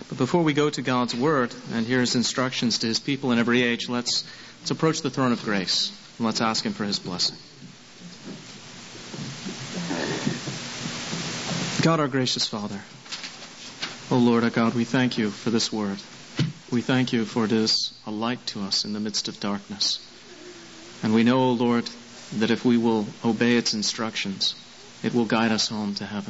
But before we go to God's Word and hear His instructions to His people in every age, let's approach the throne of grace and let's ask Him for His blessing. God, our gracious Father, O Lord our God, we thank You for this Word. We thank You for it is a light to us in the midst of darkness. And we know, O Lord, that if we will obey its instructions, it will guide us home to heaven.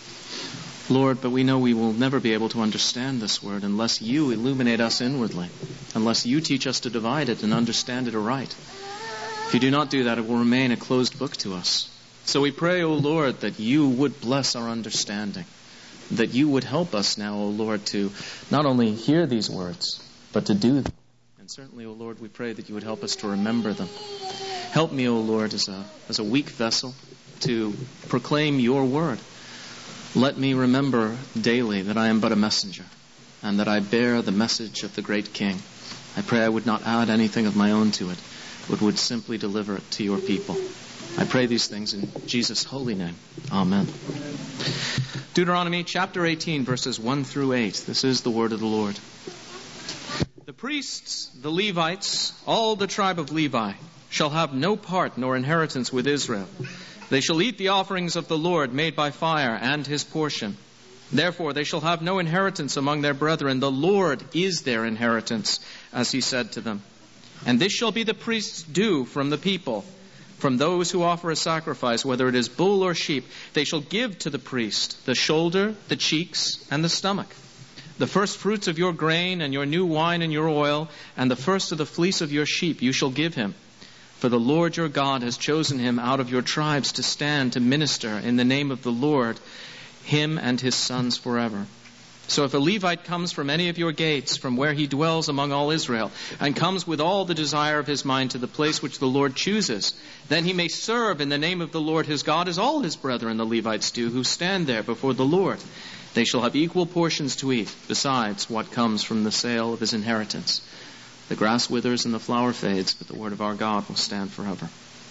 Lord, but we know we will never be able to understand this Word unless You illuminate us inwardly, unless You teach us to divide it and understand it aright. If You do not do that, it will remain a closed book to us. So we pray, O Lord, that You would bless our understanding, that You would help us now, O Lord, to not only hear these words, but to do them. And certainly, O Lord, we pray that You would help us to remember them. Help me, O Lord, as a weak vessel to proclaim Your word. Let me remember daily that I am but a messenger and that I bear the message of the great King. I pray I would not add anything of my own to it, but would simply deliver it to Your people. I pray these things in Jesus' holy name. Amen. Deuteronomy chapter 18, verses 1 through 8. This is the word of the Lord. The priests, the Levites, all the tribe of Levi, shall have no part nor inheritance with Israel. They shall eat the offerings of the Lord made by fire and His portion. Therefore they shall have no inheritance among their brethren. The Lord is their inheritance, as He said to them. And this shall be the priest's due from the people. From those who offer a sacrifice, whether it is bull or sheep, they shall give to the priest the shoulder, the cheeks, and the stomach. The first fruits of your grain and your new wine and your oil, and the first of the fleece of your sheep you shall give him. For the Lord your God has chosen him out of your tribes to stand to minister in the name of the Lord, him and his sons forever. So if a Levite comes from any of your gates, from where he dwells among all Israel, and comes with all the desire of his mind to the place which the Lord chooses, then he may serve in the name of the Lord his God as all his brethren the Levites do, who stand there before the Lord. They shall have equal portions to eat, besides what comes from the sale of his inheritance. The grass withers and the flower fades, but the word of our God will stand forever.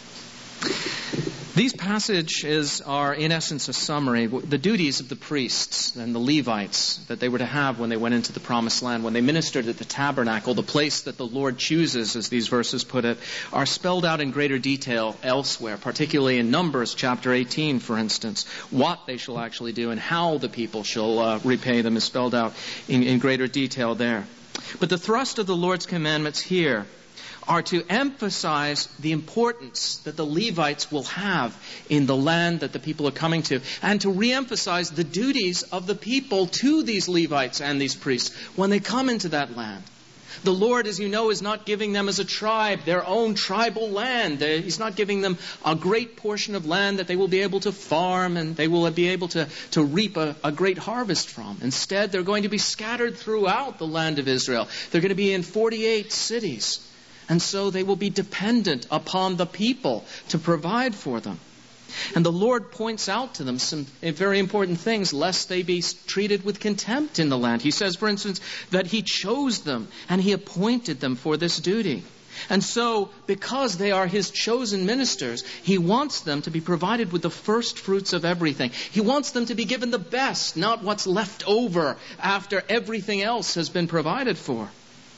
These passages are, in essence, a summary of the duties of the priests and the Levites that they were to have when they went into the Promised Land, when they ministered at the tabernacle, the place that the Lord chooses, as these verses put it, are spelled out in greater detail elsewhere, particularly in Numbers chapter 18, for instance. What they shall actually do and how the people shall repay them is spelled out in greater detail there. But the thrust of the Lord's commandments here are to emphasize the importance that the Levites will have in the land that the people are coming to, and to re-emphasize the duties of the people to these Levites and these priests when they come into that land. The Lord, as you know, is not giving them as a tribe their own tribal land. He's not giving them a great portion of land that they will be able to farm and they will be able to reap a great harvest from. Instead, they're going to be scattered throughout the land of Israel. They're going to be in 48 cities. And so they will be dependent upon the people to provide for them. And the Lord points out to them some very important things, lest they be treated with contempt in the land. He says, for instance, that He chose them and He appointed them for this duty. And so, because they are His chosen ministers, He wants them to be provided with the first fruits of everything. He wants them to be given the best, not what's left over after everything else has been provided for.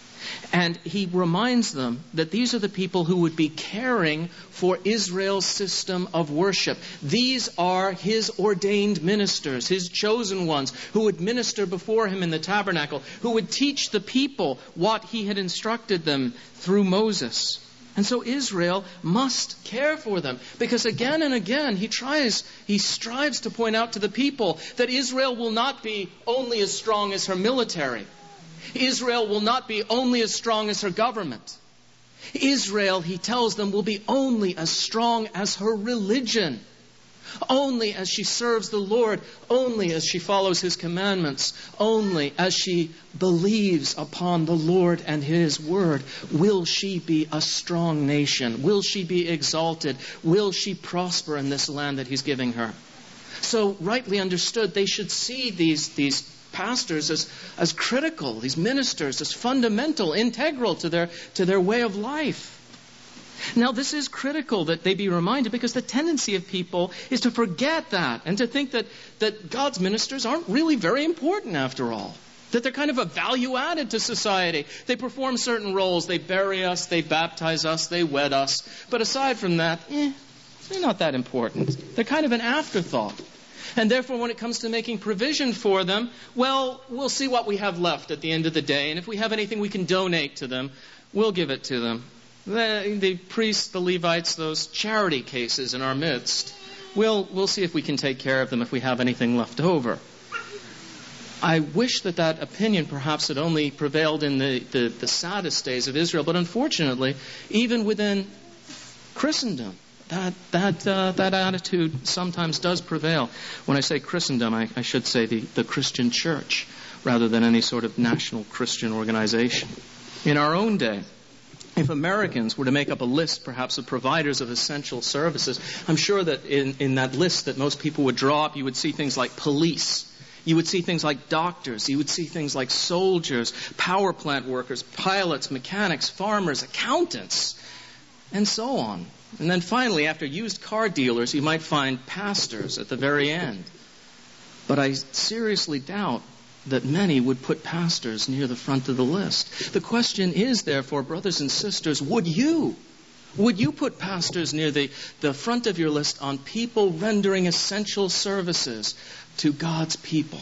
And He reminds them that these are the people who would be caring for Israel's system of worship. These are His ordained ministers, His chosen ones, who would minister before Him in the tabernacle, who would teach the people what He had instructed them through Moses. And so Israel must care for them, because again and again He strives to point out to the people that Israel will not be only as strong as her military. Israel will not be only as strong as her government. Israel, He tells them, will be only as strong as her religion. Only as she serves the Lord, only as she follows His commandments, only as she believes upon the Lord and His word, will she be a strong nation. Will she be exalted? Will she prosper in this land that He's giving her? So, rightly understood, they should see these pastors as critical, these ministers as fundamental, integral to their way of life. Now, this is critical that they be reminded, because the tendency of people is to forget that and to think that God's ministers aren't really very important after all. That they're kind of a value added to society. They perform certain roles. They bury us, they baptize us, they wed us. But aside from that, they're not that important. They're kind of an afterthought. And therefore, when it comes to making provision for them, well, we'll see what we have left at the end of the day. And if we have anything we can donate to them, we'll give it to them. The priests, the Levites, those charity cases in our midst, we'll see if we can take care of them if we have anything left over. I wish that opinion perhaps had only prevailed in the saddest days of Israel, but unfortunately, even within Christendom, that attitude sometimes does prevail. When I say Christendom, I should say the Christian church, rather than any sort of national Christian organization. In our own day, if Americans were to make up a list, perhaps, of providers of essential services, I'm sure that in that list that most people would draw up, you would see things like police. You would see things like doctors. You would see things like soldiers, power plant workers, pilots, mechanics, farmers, accountants, and so on. And then finally, after used car dealers, you might find pastors at the very end. But I seriously doubt that many would put pastors near the front of the list. The question is, therefore, brothers and sisters, would you put pastors near the front of your list on people rendering essential services to God's people?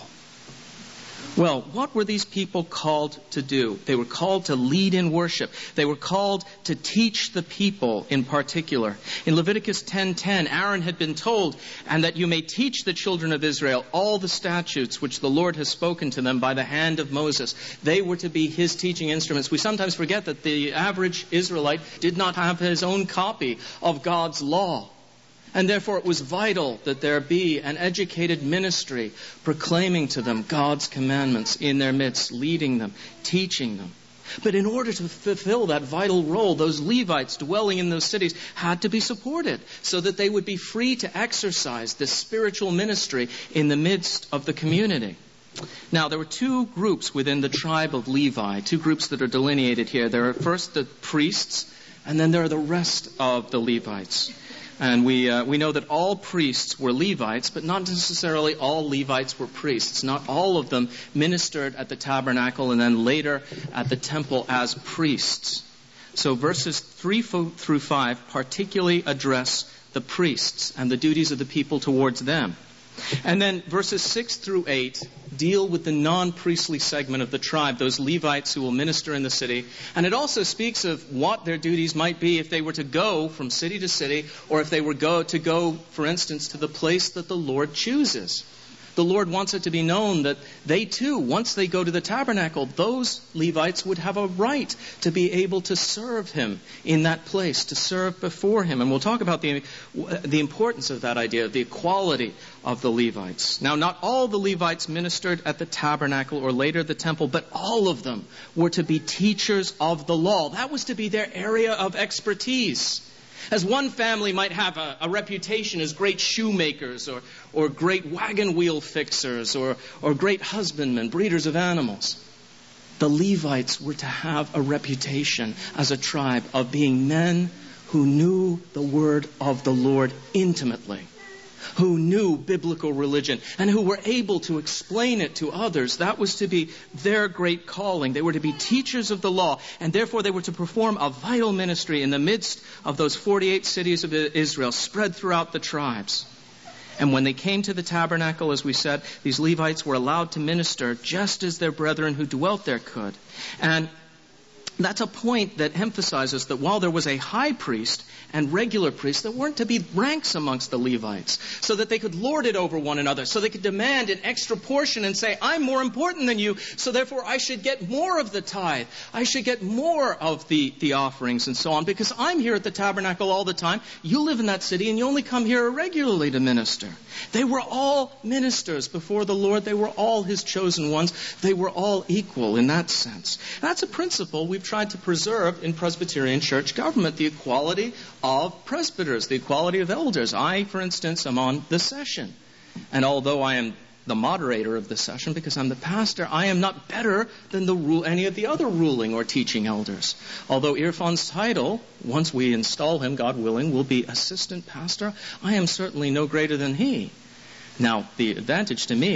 Well, what were these people called to do? They were called to lead in worship. They were called to teach the people in particular. In Leviticus 10:10, Aaron had been told, "And that you may teach the children of Israel all the statutes which the Lord has spoken to them by the hand of Moses." They were to be his teaching instruments. We sometimes forget that the average Israelite did not have his own copy of God's law. And therefore it was vital that there be an educated ministry proclaiming to them God's commandments in their midst, leading them, teaching them. But in order to fulfill that vital role, those Levites dwelling in those cities had to be supported so that they would be free to exercise this spiritual ministry in the midst of the community. Now, there were two groups within the tribe of Levi, two groups that are delineated here. There are first the priests, and then there are the rest of the Levites. And we know that all priests were Levites, but not necessarily all Levites were priests. Not all of them ministered at the tabernacle and then later at the temple as priests. So verses 3 through 5 particularly address the priests and the duties of the people towards them. And then verses 6 through 8 deal with the non-priestly segment of the tribe, those Levites who will minister in the city. And it also speaks of what their duties might be if they were to go from city to city, or if they were to go, for instance, to the place that the Lord chooses. The Lord wants it to be known that they too, once they go to the tabernacle, those Levites would have a right to be able to serve him in that place, to serve before him. And we'll talk about the importance of that idea, of the equality of the Levites. Now, not all the Levites ministered at the tabernacle or later the temple, but all of them were to be teachers of the law. That was to be their area of expertise. As one family might have a reputation as great shoemakers or great wagon wheel fixers or great husbandmen, breeders of animals, the Levites were to have a reputation as a tribe of being men who knew the word of the Lord intimately, who knew biblical religion, and who were able to explain it to others. That was to be their great calling. They were to be teachers of the law, and therefore they were to perform a vital ministry in the midst of those 48 cities of Israel spread throughout the tribes. And when they came to the tabernacle, as we said, these Levites were allowed to minister just as their brethren who dwelt there could. And that's a point that emphasizes that while there was a high priest and regular priests, there weren't to be ranks amongst the Levites, so that they could lord it over one another, so they could demand an extra portion and say, I'm more important than you, so therefore I should get more of the tithe. I should get more of the offerings and so on, because I'm here at the tabernacle all the time. You live in that city and you only come here irregularly to minister. They were all ministers before the Lord. They were all his chosen ones. They were all equal in that sense. That's a principle we've tried to preserve in Presbyterian church government, the equality of presbyters, the equality of elders. I, for instance, am on the session. And although I am the moderator of the session because I'm the pastor, I am not better than any of the other ruling or teaching elders. Although Irfan's title, once we install him, God willing, will be assistant pastor, I am certainly no greater than he. Now, the advantage to me is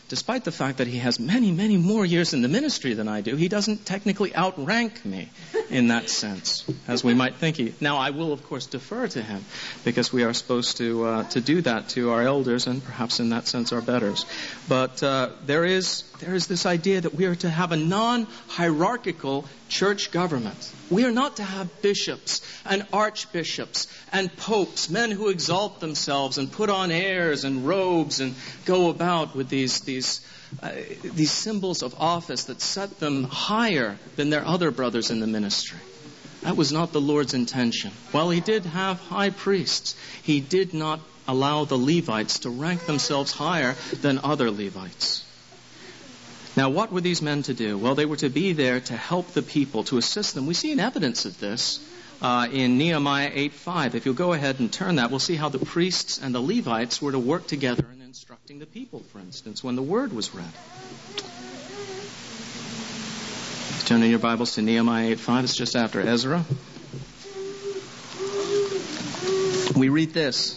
despite the fact that he has many, many more years in the ministry than I do, he doesn't technically outrank me in that sense, as we might think. Now, I will, of course, defer to him, because we are supposed to do that to our elders, and perhaps in that sense our betters. But there is this idea that we are to have a non-hierarchical church government. We are not to have bishops and archbishops and popes, men who exalt themselves and put on airs and robes and go about with these symbols of office that set them higher than their other brothers in the ministry. That was not the Lord's intention. While he did have high priests, he did not allow the Levites to rank themselves higher than other Levites. Now, what were these men to do? Well, they were to be there to help the people, to assist them. We see an evidence of this in Nehemiah 8:5. If you'll go ahead and turn that, we'll see how the priests and the Levites were to work together in instructing the people, for instance, when the word was read. Turn in your Bibles to Nehemiah 8:5. It's just after Ezra. We read this.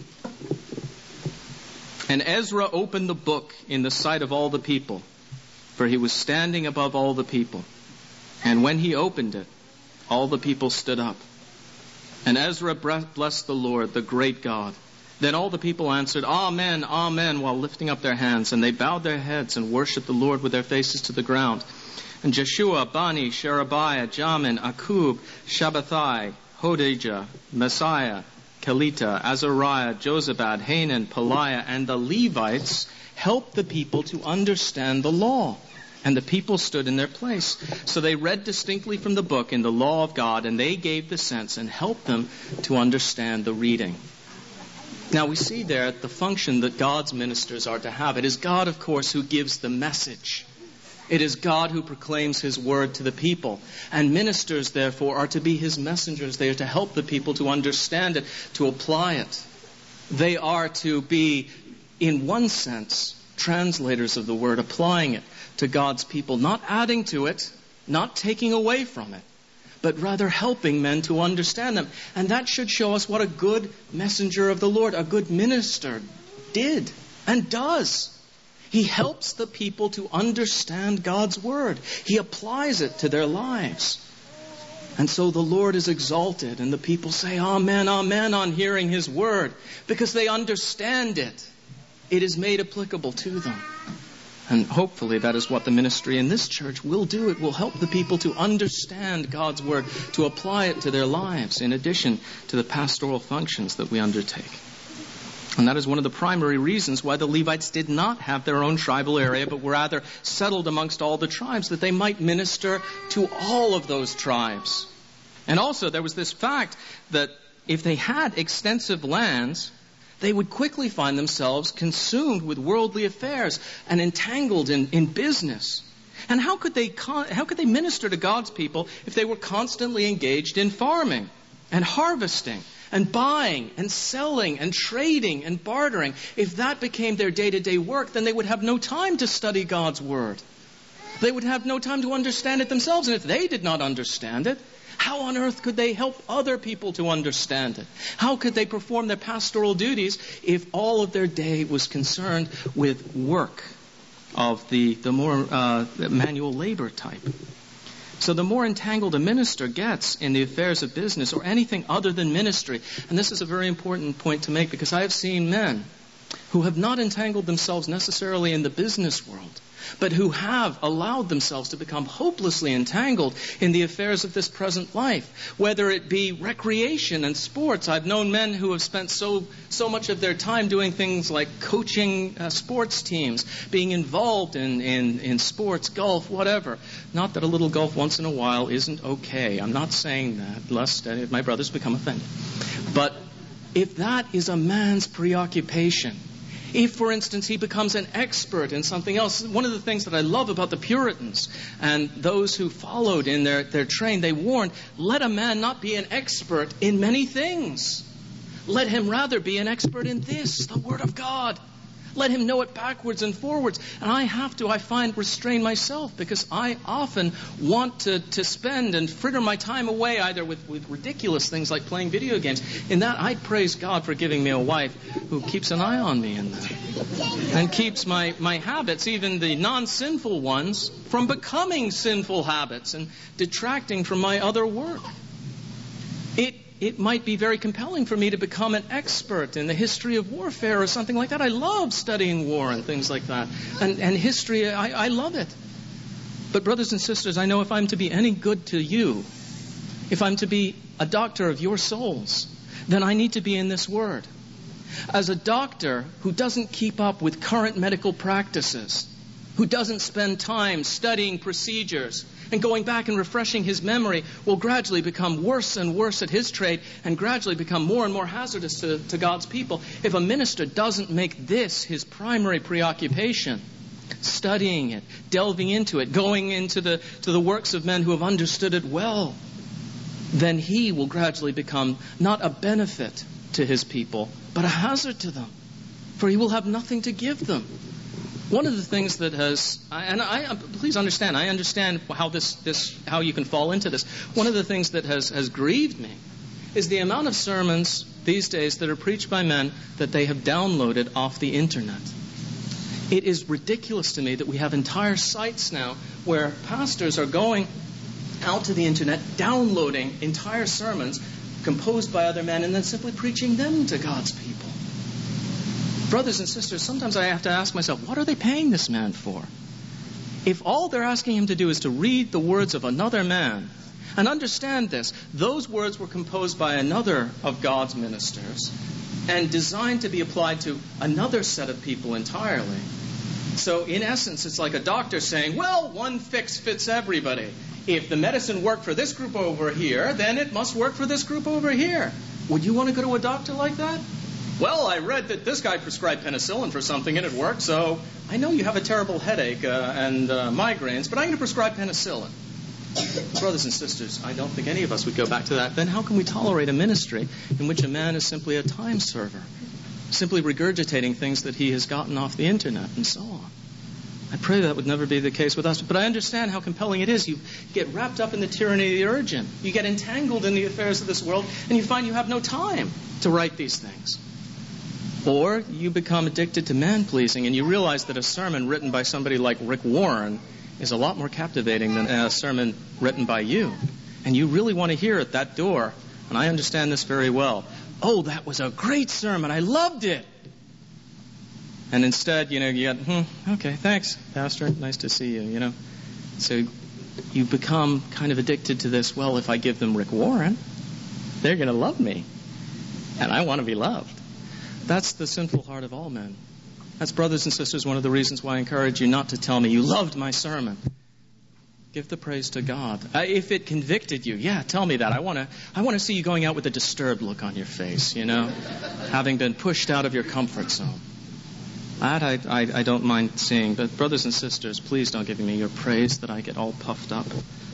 And Ezra opened the book in the sight of all the people, for he was standing above all the people. And when he opened it, all the people stood up. And Ezra blessed the Lord, the great God. Then all the people answered, Amen, Amen, while lifting up their hands. And they bowed their heads and worshipped the Lord with their faces to the ground. And Jeshua, Bani, Sherebiah, Jamin, Akub, Shabbathai, Hodijah, Messiah, Kelita, Azariah, Jozabad, Hanan, Peliah, and the Levites helped the people to understand the law. And the people stood in their place. So they read distinctly from the book in the law of God, and they gave the sense and helped them to understand the reading. Now we see there the function that God's ministers are to have. It is God, of course, who gives the message. It is God who proclaims his word to the people. And ministers, therefore, are to be his messengers. They are to help the people to understand it, to apply it. They are to be, in one sense, translators of the word, applying it to God's people, not adding to it, not taking away from it, but rather helping men to understand them. And that should show us what a good messenger of the Lord, a good minister, did and does. He helps the people to understand God's word. He applies it to their lives. And so the Lord is exalted, and the people say, Amen, Amen, on hearing his word, because they understand it. It is made applicable to them. And hopefully that is what the ministry in this church will do. It will help the people to understand God's word, to apply it to their lives, in addition to the pastoral functions that we undertake. And that is one of the primary reasons why the Levites did not have their own tribal area, but were rather settled amongst all the tribes, that they might minister to all of those tribes. And also there was this fact that if they had extensive lands, they would quickly find themselves consumed with worldly affairs and entangled in business. And how could they minister to God's people if they were constantly engaged in farming and harvesting and buying and selling and trading and bartering? If that became their day-to-day work, then they would have no time to study God's word. They would have no time to understand it themselves. And if they did not understand it, how on earth could they help other people to understand it? How could they perform their pastoral duties if all of their day was concerned with work of the more manual labor type? So the more entangled a minister gets in the affairs of business or anything other than ministry, and this is a very important point to make, because I have seen men who have not entangled themselves necessarily in the business world, but who have allowed themselves to become hopelessly entangled in the affairs of this present life, whether it be recreation and sports. I've known men who have spent so much of their time doing things like coaching sports teams, being involved in sports, golf, whatever. Not that a little golf once in a while isn't okay. I'm not saying that, lest any of my brothers become offended. But if that is a man's preoccupation, if, for instance, he becomes an expert in something else, one of the things that I love about the Puritans and those who followed in their train, they warned, let a man not be an expert in many things. Let him rather be an expert in this, the Word of God. Let him know it backwards and forwards. And I restrain myself, because I often want to spend and fritter my time away either with ridiculous things like playing video games. In that, I praise God for giving me a wife who keeps an eye on me in that. And keeps my habits, even the non-sinful ones, from becoming sinful habits and detracting from my other work. It might be very compelling for me to become an expert in the history of warfare or something like that. I love studying war and things like that. And history, I love it. But brothers and sisters, I know if I'm to be any good to you, if I'm to be a doctor of your souls, then I need to be in this Word. As a doctor who doesn't keep up with current medical practices, who doesn't spend time studying procedures and going back and refreshing his memory, will gradually become worse and worse at his trade and gradually become more and more hazardous to God's people. If a minister doesn't make this his primary preoccupation, studying it, delving into it, going into the works of men who have understood it well, then he will gradually become not a benefit to his people, but a hazard to them, for he will have nothing to give them. One of the things that please understand, I understand how you can fall into this. One of the things that has grieved me is the amount of sermons these days that are preached by men that they have downloaded off the internet. It is ridiculous to me that we have entire sites now where pastors are going out to the internet, downloading entire sermons composed by other men, and then simply preaching them to God's people. Brothers and sisters, sometimes I have to ask myself, what are they paying this man for? If all they're asking him to do is to read the words of another man, and understand this, those words were composed by another of God's ministers and designed to be applied to another set of people entirely. So in essence, it's like a doctor saying, well, one fix fits everybody. If the medicine worked for this group over here, then it must work for this group over here. Would you want to go to a doctor like that? Well, I read that this guy prescribed penicillin for something and it worked, so I know you have a terrible headache and migraines, but I'm going to prescribe penicillin. Brothers and sisters, I don't think any of us would go back to that. Then how can we tolerate a ministry in which a man is simply a time server, simply regurgitating things that he has gotten off the internet and so on? I pray that would never be the case with us. But I understand how compelling it is. You get wrapped up in the tyranny of the urgent. You get entangled in the affairs of this world, and you find you have no time to write these things. Or you become addicted to man-pleasing, and you realize that a sermon written by somebody like Rick Warren is a lot more captivating than a sermon written by you. And you really want to hear at that door, and I understand this very well, oh, that was a great sermon, I loved it. And instead, you get, okay, thanks, Pastor, nice to see you, So you become kind of addicted to this, well, if I give them Rick Warren, they're going to love me. And I want to be loved. That's the sinful heart of all men. That's, brothers and sisters, one of the reasons why I encourage you not to tell me, you loved my sermon. Give the praise to God. If it convicted you, tell me that. I want to see you going out with a disturbed look on your face, having been pushed out of your comfort zone. That I don't mind seeing. But brothers and sisters, please don't give me your praise that I get all puffed up.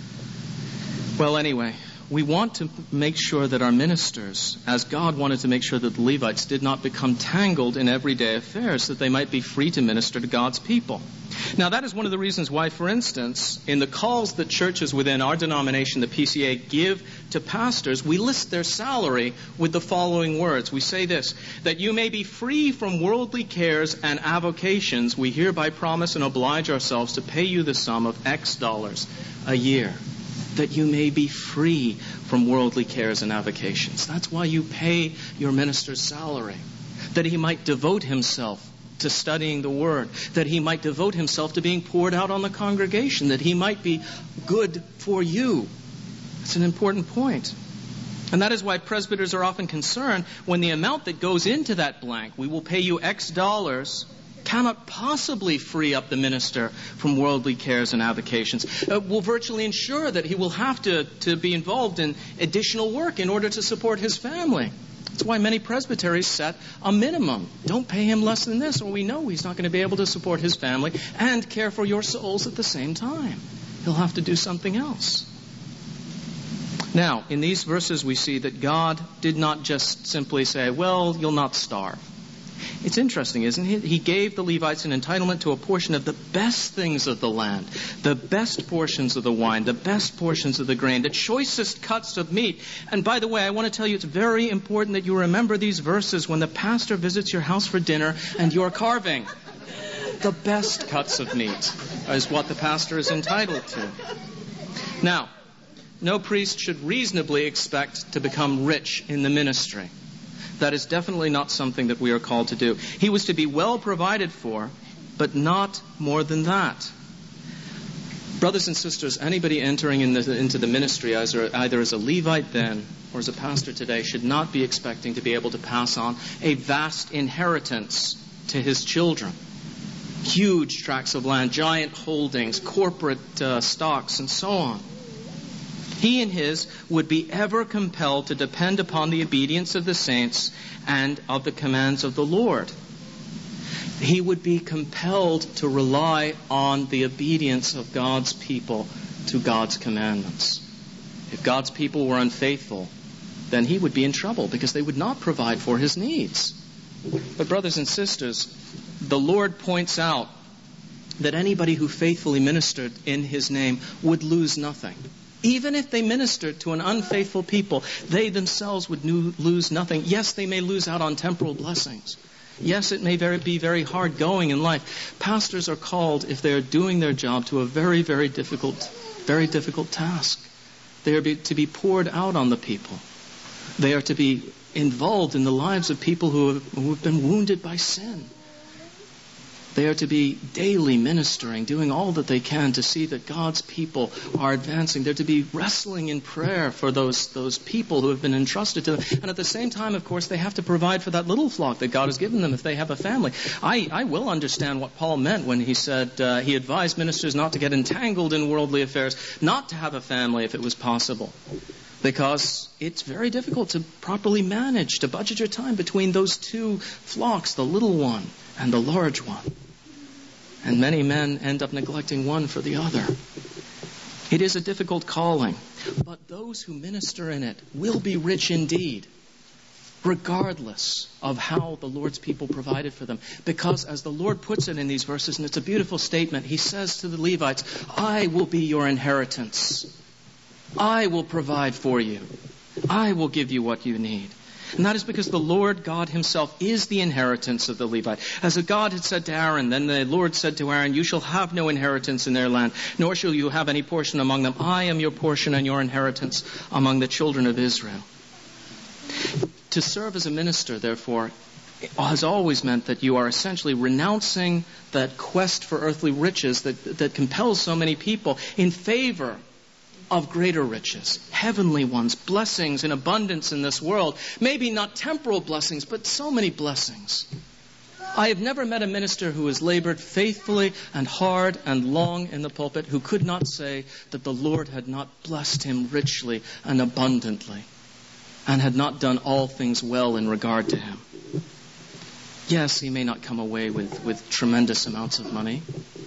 Well, anyway, we want to make sure that our ministers, as God wanted to make sure that the Levites did not become tangled in everyday affairs, that they might be free to minister to God's people. Now, that is one of the reasons why, for instance, in the calls that churches within our denomination, the PCA, give to pastors, we list their salary with the following words. We say this, that you may be free from worldly cares and avocations, we hereby promise and oblige ourselves to pay you the sum of X dollars a year. That you may be free from worldly cares and avocations. That's why you pay your minister's salary. That he might devote himself to studying the Word. That he might devote himself to being poured out on the congregation. That he might be good for you. That's an important point. And that is why presbyters are often concerned when the amount that goes into that blank, we will pay you X dollars, cannot possibly free up the minister from worldly cares and avocations. Will virtually ensure that he will have to be involved in additional work in order to support his family. That's why many presbyteries set a minimum. Don't pay him less than this, or we know he's not going to be able to support his family and care for your souls at the same time. He'll have to do something else. Now, in these verses we see that God did not just simply say, well, you'll not starve. It's interesting, isn't it? He gave the Levites an entitlement to a portion of the best things of the land, the best portions of the wine, the best portions of the grain, the choicest cuts of meat. And by the way, I want to tell you it's very important that you remember these verses when the pastor visits your house for dinner and you're carving. The best cuts of meat is what the pastor is entitled to. Now, no priest should reasonably expect to become rich in the ministry. That is definitely not something that we are called to do. He was to be well provided for, but not more than that. Brothers and sisters, anybody entering into the ministry either as a Levite then or as a pastor today should not be expecting to be able to pass on a vast inheritance to his children. Huge tracts of land, giant holdings, corporate stocks, and so on. He and his would be ever compelled to depend upon the obedience of the saints and of the commands of the Lord. He would be compelled to rely on the obedience of God's people to God's commandments. If God's people were unfaithful, then he would be in trouble because they would not provide for his needs. But brothers and sisters, the Lord points out that anybody who faithfully ministered in his name would lose nothing. Even if they ministered to an unfaithful people, they themselves would lose nothing. Yes, they may lose out on temporal blessings. Yes, it may be very hard going in life. Pastors are called, if they are doing their job, to a very, very difficult task. They are to be poured out on the people. They are to be involved in the lives of people who have been wounded by sin. They are to be daily ministering, doing all that they can to see that God's people are advancing. They're to be wrestling in prayer for those people who have been entrusted to them. And at the same time, of course, they have to provide for that little flock that God has given them if they have a family. I will understand what Paul meant when he said he advised ministers not to get entangled in worldly affairs, not to have a family if it was possible. Because it's very difficult to properly manage, to budget your time between those two flocks, the little one and the large one. And many men end up neglecting one for the other. It is a difficult calling, but those who minister in it will be rich indeed, regardless of how the Lord's people provided for them. Because as the Lord puts it in these verses, and it's a beautiful statement, he says to the Levites, I will be your inheritance. I will provide for you. I will give you what you need. And that is because the Lord God himself is the inheritance of the Levite. As God had said to Aaron, then the Lord said to Aaron, you shall have no inheritance in their land, nor shall you have any portion among them. I am your portion and your inheritance among the children of Israel. To serve as a minister, therefore, has always meant that you are essentially renouncing that quest for earthly riches that compels so many people in favor of greater riches, heavenly ones, blessings in abundance in this world. Maybe not temporal blessings, but so many blessings. I have never met a minister who has labored faithfully and hard and long in the pulpit who could not say that the Lord had not blessed him richly and abundantly and had not done all things well in regard to him. Yes, he may not come away with tremendous amounts of money,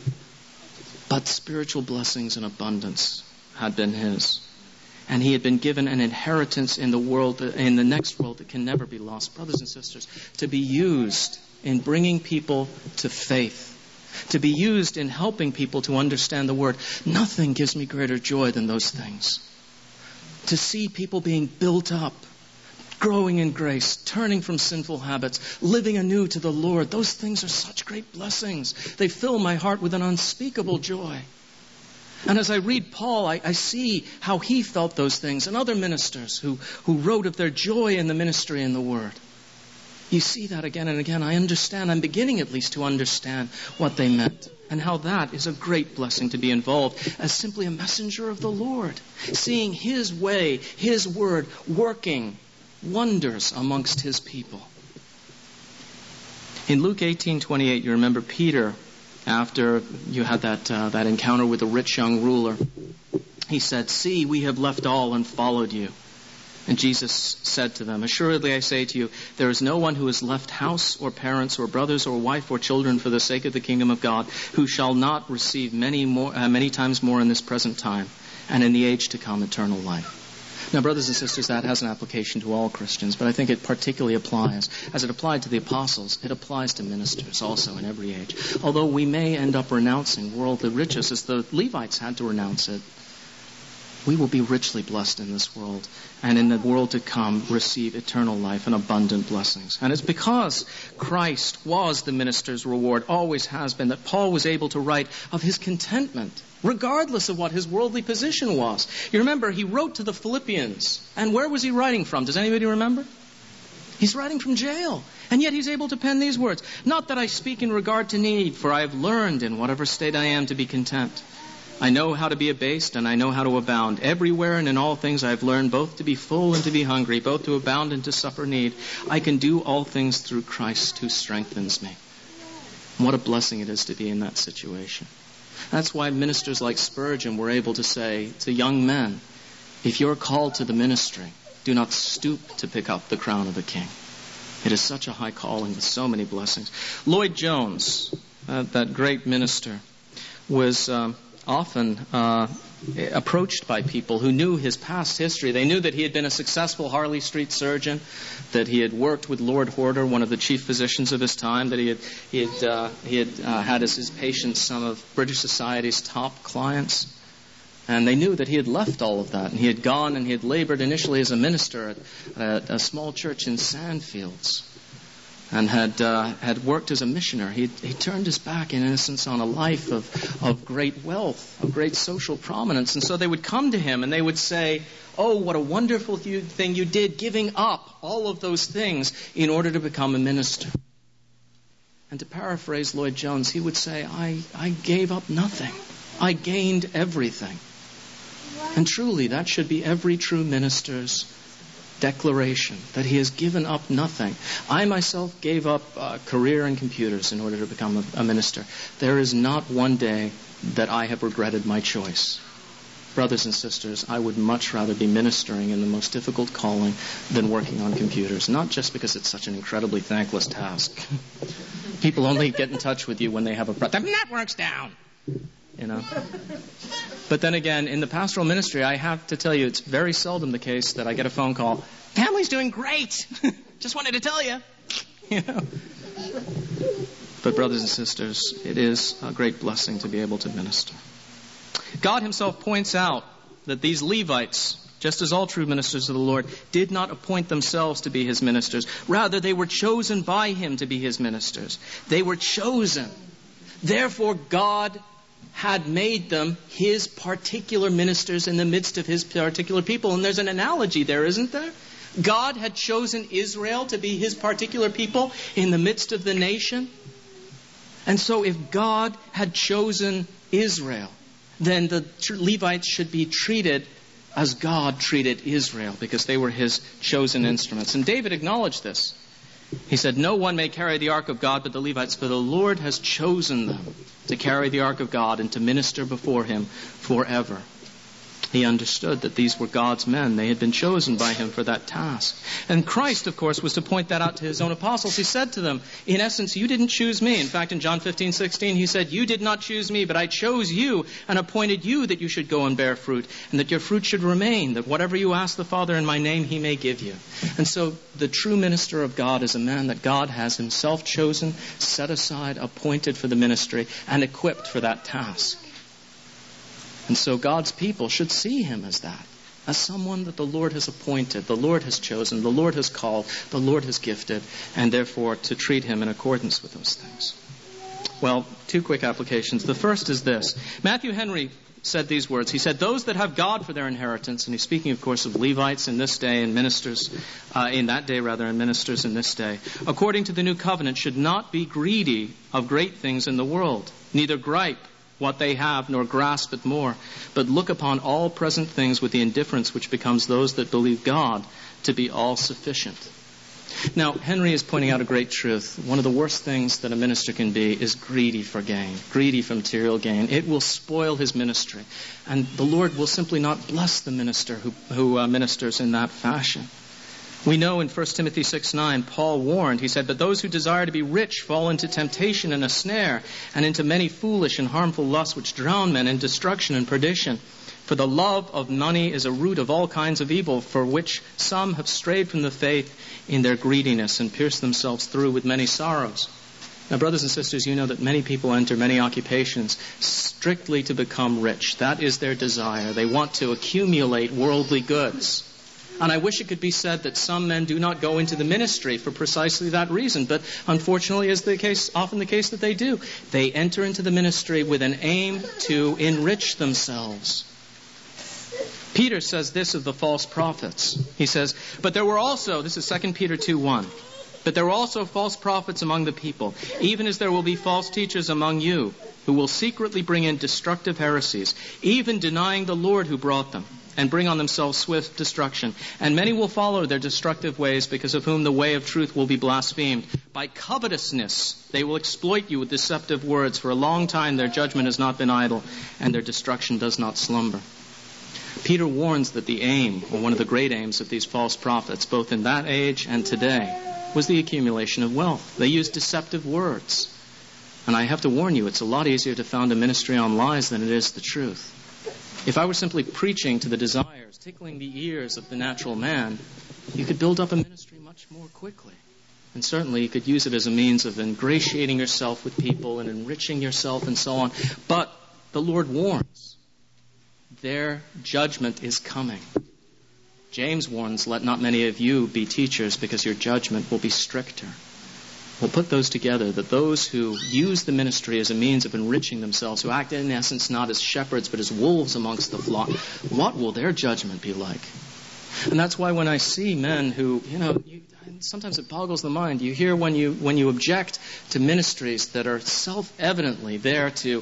but spiritual blessings in abundance had been his. And he had been given an inheritance in the world, in the next world that can never be lost. Brothers and sisters, to be used in bringing people to faith, to be used in helping people to understand the Word. Nothing gives me greater joy than those things. To see people being built up, growing in grace, turning from sinful habits, living anew to the Lord. Those things are such great blessings. They fill my heart with an unspeakable joy. And as I read Paul, I see how he felt those things, and other ministers who wrote of their joy in the ministry and the Word. You see that again and again. I understand. I'm beginning at least to understand what they meant, and how that is a great blessing to be involved as simply a messenger of the Lord, seeing his way, his Word, working wonders amongst his people. In Luke 18:28, you remember Peter, after you had that encounter with the rich young ruler, he said, see, we have left all and followed you. And Jesus said to them, assuredly I say to you, there is no one who has left house or parents or brothers or wife or children for the sake of the kingdom of God who shall not receive many times more in this present time and in the age to come eternal life. Now, brothers and sisters, that has an application to all Christians, but I think it particularly applies, as it applied to the apostles, it applies to ministers also in every age. Although we may end up renouncing worldly riches, as the Levites had to renounce it, we will be richly blessed in this world, and in the world to come receive eternal life and abundant blessings. And it's because Christ was the minister's reward, always has been, that Paul was able to write of his contentment, regardless of what his worldly position was. You remember, he wrote to the Philippians, and where was he writing from? Does anybody remember? He's writing from jail, and yet he's able to pen these words. Not that I speak in regard to need, for I have learned in whatever state I am to be content. I know how to be abased, and I know how to abound. Everywhere and in all things I have learned both to be full and to be hungry, both to abound and to suffer need. I can do all things through Christ who strengthens me. And what a blessing it is to be in that situation. That's why ministers like Spurgeon were able to say to young men, if you're called to the ministry, do not stoop to pick up the crown of a king. It is such a high calling with so many blessings. Lloyd Jones, that great minister, was often approached by people who knew his past history. They knew that he had been a successful Harley Street surgeon, that he had worked with Lord Horder, one of the chief physicians of his time, that he had had as his patients some of British society's top clients. And they knew that he had left all of that, and he had gone and he had labored initially as a minister at a small church in Sandfields, and had worked as a missionary. He turned his back in innocence on a life of great wealth, of great social prominence. And so they would come to him and they would say, oh, what a wonderful thing you did, giving up all of those things in order to become a minister. And to paraphrase Lloyd Jones, he would say, I gave up nothing. I gained everything. And truly, that should be every true minister's declaration, that he has given up nothing. I myself gave up a career in computers in order to become a minister. There is not one day that I have regretted my choice. Brothers and sisters, I would much rather be ministering in the most difficult calling than working on computers, not just because it's such an incredibly thankless task. People only get in touch with you when they have a problem. The network's down! But then again, in the pastoral ministry, I have to tell you, it's very seldom the case that I get a phone call, family's doing great! Just wanted to tell you! But brothers and sisters, it is a great blessing to be able to minister. God himself points out that these Levites, just as all true ministers of the Lord, did not appoint themselves to be his ministers. Rather, they were chosen by him to be his ministers. They were chosen. Therefore, God had made them his particular ministers in the midst of his particular people. And there's an analogy there, isn't there? God had chosen Israel to be his particular people in the midst of the nation. And so if God had chosen Israel, then the Levites should be treated as God treated Israel, because they were his chosen instruments. And David acknowledged this. He said, no one may carry the ark of God but the Levites, for the Lord has chosen them to carry the ark of God and to minister before him forever. He understood that these were God's men. They had been chosen by him for that task. And Christ, of course, was to point that out to his own apostles. He said to them, in essence, you didn't choose me. In fact, in John 15:16, he said, you did not choose me, but I chose you and appointed you that you should go and bear fruit, and that your fruit should remain, that whatever you ask the Father in my name, he may give you. And so the true minister of God is a man that God has himself chosen, set aside, appointed for the ministry, and equipped for that task. And so God's people should see him as that, as someone that the Lord has appointed, the Lord has chosen, the Lord has called, the Lord has gifted, and therefore to treat him in accordance with those things. Well, two quick applications. The first is this. Matthew Henry said these words. He said, those that have God for their inheritance, and he's speaking, of course, of Levites in this day and ministers, in that day rather, and ministers in this day, according to the new covenant, should not be greedy of great things in the world, neither gripe what they have, nor grasp at more, but look upon all present things with the indifference which becomes those that believe God to be all-sufficient. Now, Henry is pointing out a great truth. One of the worst things that a minister can be is greedy for gain, greedy for material gain. It will spoil his ministry, and the Lord will simply not bless the minister who ministers in that fashion. We know in 1 Timothy 6:9, Paul warned, he said, "But those who desire to be rich fall into temptation and a snare, and into many foolish and harmful lusts which drown men in destruction and perdition. For the love of money is a root of all kinds of evil, for which some have strayed from the faith in their greediness and pierced themselves through with many sorrows." Now, brothers and sisters, you know that many people enter many occupations strictly to become rich. That is their desire. They want to accumulate worldly goods. And I wish it could be said that some men do not go into the ministry for precisely that reason. But unfortunately, is often the case that they do. They enter into the ministry with an aim to enrich themselves. Peter says this of the false prophets. He says, "But there were also," this is 2 Peter 2:1, "but there were also false prophets among the people, even as there will be false teachers among you, who will secretly bring in destructive heresies, even denying the Lord who brought them, and bring on themselves swift destruction. And many will follow their destructive ways, because of whom the way of truth will be blasphemed. By covetousness they will exploit you with deceptive words. For a long time their judgment has not been idle, and their destruction does not slumber." Peter warns that the aim, or one of the great aims of these false prophets, both in that age and today, was the accumulation of wealth. They used deceptive words. And I have to warn you, it's a lot easier to found a ministry on lies than it is the truth. If I were simply preaching to the desires, tickling the ears of the natural man, you could build up a ministry much more quickly. And certainly you could use it as a means of ingratiating yourself with people and enriching yourself and so on. But the Lord warns, their judgment is coming. James warns, "Let not many of you be teachers, because your judgment will be stricter." We'll put those together, that those who use the ministry as a means of enriching themselves, who act in essence not as shepherds but as wolves amongst the flock, what will their judgment be like? And that's why when I see men who, sometimes it boggles the mind. You hear when you object to ministries that are self-evidently there to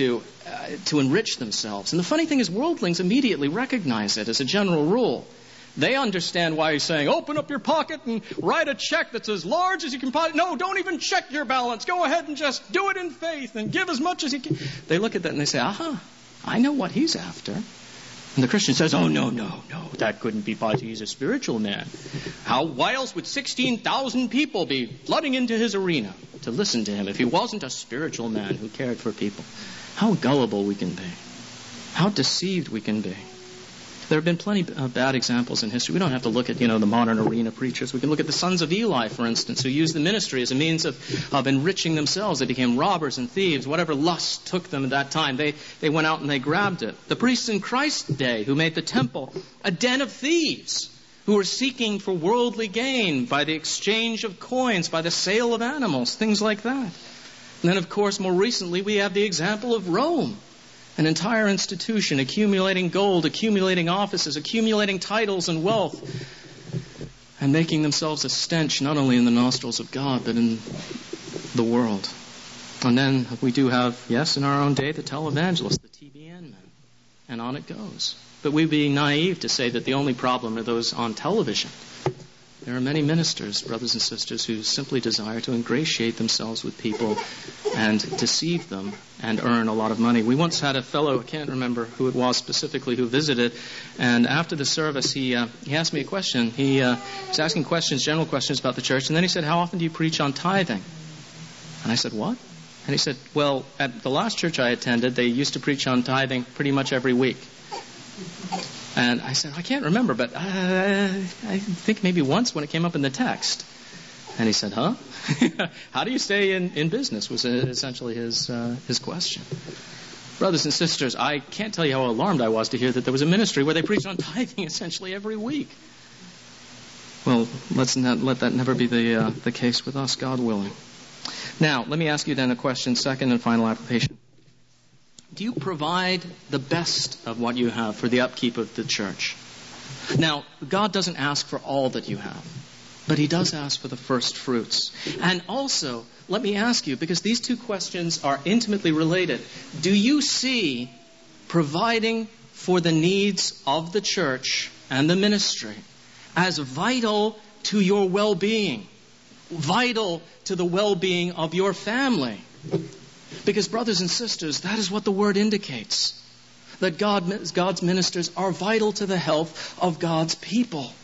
enrich themselves. And the funny thing is, worldlings immediately recognize it as a general rule. They understand why he's saying, "Open up your pocket and write a check that's as large as you can possibly." No, don't even check your balance. Go ahead and just do it in faith and give as much as you can. They look at that and they say, "Aha, I know what he's after." And the Christian says, "Oh, no, that couldn't be possible. He's a spiritual man. Why else would 16,000 people be flooding into his arena to listen to him if he wasn't a spiritual man who cared for people?" How gullible we can be. How deceived we can be. There have been plenty of bad examples in history. We don't have to look at, the modern arena preachers. We can look at the sons of Eli, for instance, who used the ministry as a means of enriching themselves. They became robbers and thieves. Whatever lust took them at that time, they went out and they grabbed it. The priests in Christ's day who made the temple a den of thieves, who were seeking for worldly gain by the exchange of coins, by the sale of animals, things like that. And then, of course, more recently, we have the example of Rome. An entire institution accumulating gold, accumulating offices, accumulating titles and wealth, and making themselves a stench not only in the nostrils of God, but in the world. And then we do have, yes, in our own day, the televangelists, the TBN men, and on it goes. But we'd be naive to say that the only problem are those on television. There are many ministers, brothers and sisters, who simply desire to ingratiate themselves with people and deceive them and earn a lot of money. We once had a fellow, I can't remember who it was specifically, who visited, and after the service he asked me a question. He was asking questions, general questions about the church, and then he said, "How often do you preach on tithing?" And I said, "What?" And he said, "Well, at the last church I attended, they used to preach on tithing pretty much every week." And I said, "I can't remember, but I think maybe once when it came up in the text." And he said, "Huh? How do you stay in business?" was essentially his question. Brothers and sisters, I can't tell you how alarmed I was to hear that there was a ministry where they preached on tithing essentially every week. Well, let's not let that never be the case with us, God willing. Now, let me ask you then a question, second and final application. Do you provide the best of what you have for the upkeep of the church? Now, God doesn't ask for all that you have, but He does ask for the first fruits. And also, let me ask you, because these two questions are intimately related, do you see providing for the needs of the church and the ministry as vital to your well-being, vital to the well-being of your family? Because, brothers and sisters, that is what the Word indicates. That God's ministers are vital to the health of God's people.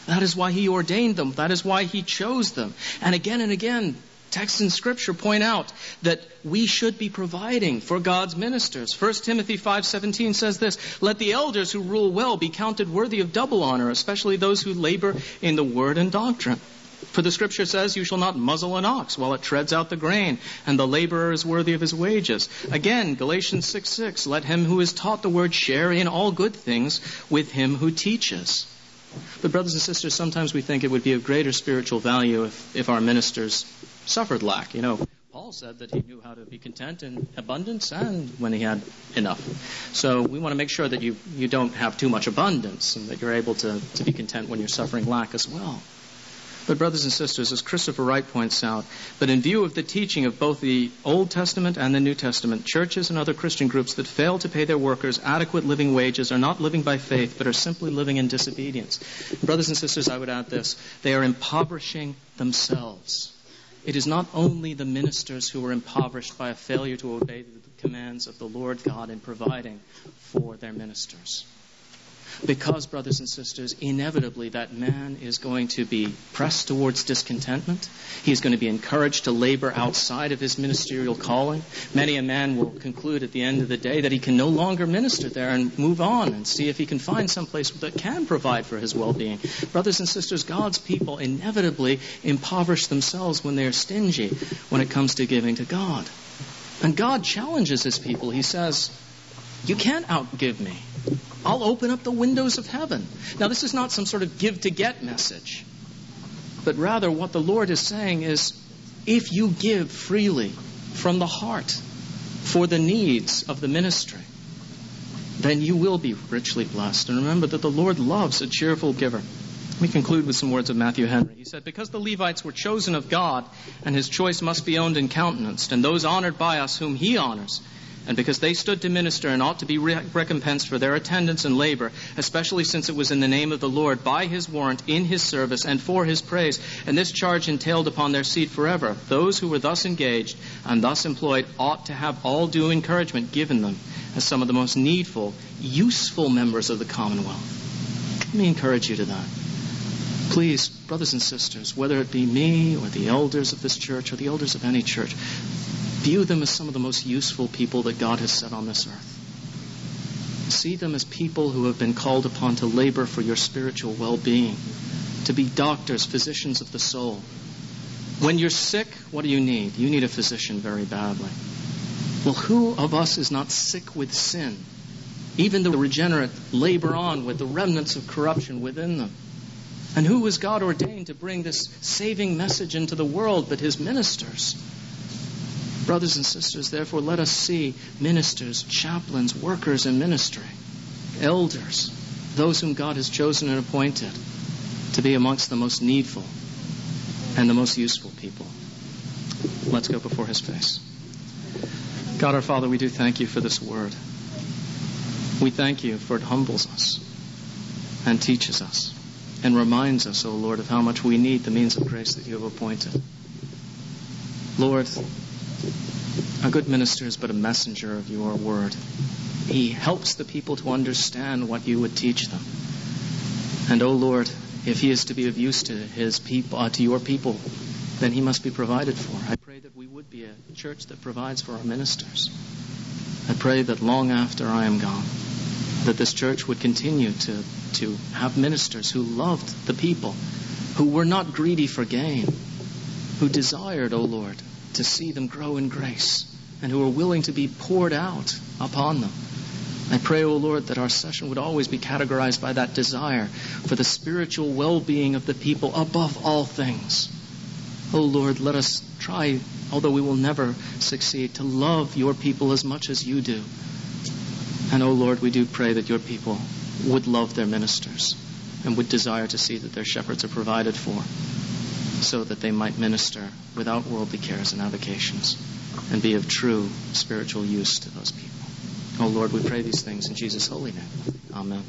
That is why he ordained them. That is why he chose them. And again, texts in Scripture point out that we should be providing for God's ministers. 1 Timothy 5:17 says this, "Let the elders who rule well be counted worthy of double honor, especially those who labor in the word and doctrine. For the Scripture says, you shall not muzzle an ox while it treads out the grain, and the laborer is worthy of his wages." Again, Galatians 6:6, "Let him who is taught the word share in all good things with him who teaches." But brothers and sisters, sometimes we think it would be of greater spiritual value if our ministers suffered lack. Paul said that he knew how to be content in abundance and when he had enough. So we want to make sure that you don't have too much abundance and that you're able to be content when you're suffering lack as well. But brothers and sisters, as Christopher Wright points out, that in view of the teaching of both the Old Testament and the New Testament, churches and other Christian groups that fail to pay their workers adequate living wages are not living by faith, but are simply living in disobedience. Brothers and sisters, I would add this: they are impoverishing themselves. It is not only the ministers who are impoverished by a failure to obey the commands of the Lord God in providing for their ministers. Because, brothers and sisters, inevitably that man is going to be pressed towards discontentment. He is going to be encouraged to labor outside of his ministerial calling. Many a man will conclude at the end of the day that he can no longer minister there and move on and see if he can find some place that can provide for his well-being. Brothers and sisters, God's people inevitably impoverish themselves when they are stingy when it comes to giving to God. And God challenges his people. He says, "You can't outgive me. I'll open up the windows of heaven." Now, this is not some sort of give-to-get message, but rather what the Lord is saying is, if you give freely from the heart for the needs of the ministry, then you will be richly blessed. And remember that the Lord loves a cheerful giver. Let me conclude with some words of Matthew Henry. He said, "Because the Levites were chosen of God, and his choice must be owned and countenanced, and those honored by us whom he honors, and because they stood to minister and ought to be recompensed for their attendance and labor, especially since it was in the name of the Lord, by his warrant, in his service, and for his praise, and this charge entailed upon their seed forever, those who were thus engaged and thus employed ought to have all due encouragement given them as some of the most needful, useful members of the commonwealth." Let me encourage you to that. Please, brothers and sisters, whether it be me or the elders of this church or the elders of any church, view them as some of the most useful people that God has set on this earth. See them as people who have been called upon to labor for your spiritual well-being, to be doctors, physicians of the soul. When you're sick, what do you need? You need a physician very badly. Well, who of us is not sick with sin? Even the regenerate labor on with the remnants of corruption within them. And who was God ordained to bring this saving message into the world but his ministers? Brothers and sisters, therefore, let us see ministers, chaplains, workers in ministry, elders, those whom God has chosen and appointed to be amongst the most needful and the most useful people. Let's go before his face. God our Father, we do thank you for this word. We thank you for it humbles us and teaches us and reminds us, O Lord, of how much we need the means of grace that you have appointed. Lord, a good minister is but a messenger of your word. He helps the people to understand what you would teach them. And, O Lord, if he is to be of use to his people, to your people, then he must be provided for. I pray that we would be a church that provides for our ministers. I pray that long after I am gone, that this church would continue to have ministers who loved the people, who were not greedy for gain, who desired, O Lord, to see them grow in grace, and who are willing to be poured out upon them. I pray, O Lord, that our session would always be categorized by that desire for the spiritual well-being of the people above all things. O Lord, let us try, although we will never succeed, to love your people as much as you do. And, O Lord, we do pray that your people would love their ministers and would desire to see that their shepherds are provided for, so that they might minister without worldly cares and avocations and be of true spiritual use to those people. Oh Lord, we pray these things in Jesus' holy name. Amen.